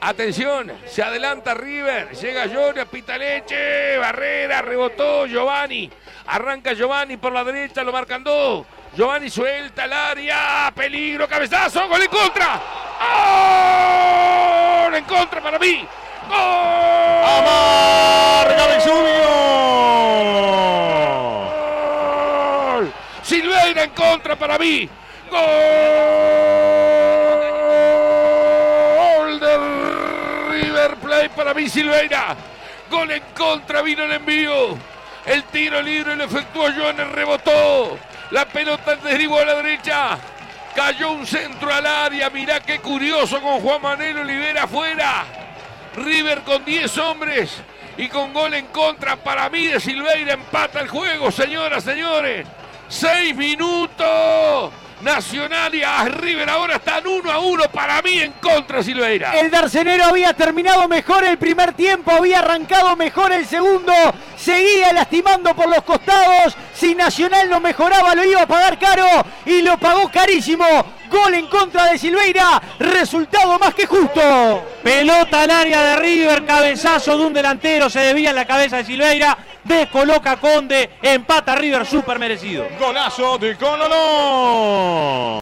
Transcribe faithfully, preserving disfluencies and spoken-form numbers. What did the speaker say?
Atención, se adelanta River, llega Johnny, Pitaleche, Barrera, rebotó Giovanni, arranca Giovanni por la derecha, lo marcan dos, Giovanni suelta el área, peligro, cabezazo, gol en contra, gol en contra para mí, gol, amarga Vesubio, gol, Silveira en contra para mí, gol de River Plate para mí Silveira, gol en contra, vino el envío, el tiro libre lo efectuó Johnny, rebotó, la pelota derivó a la derecha, cayó un centro al área, mirá qué curioso con Juan Manuel Olivera afuera, River con diez hombres y con gol en contra para mí de Silveira, empata el juego, señoras, señores, seis minutos. Nacional y a River ahora están uno a uno para mí en contra Silveira. El Darcenero había terminado mejor el primer tiempo, había arrancado mejor el segundo, seguía lastimando por los costados, si Nacional no mejoraba lo iba a pagar caro y lo pagó carísimo. Gol en contra de Silveira, resultado más que justo. Pelota al área de River, cabezazo de un delantero, se debía en la cabeza de Silveira, descoloca Conde, empata River, súper merecido. golazo de Colón.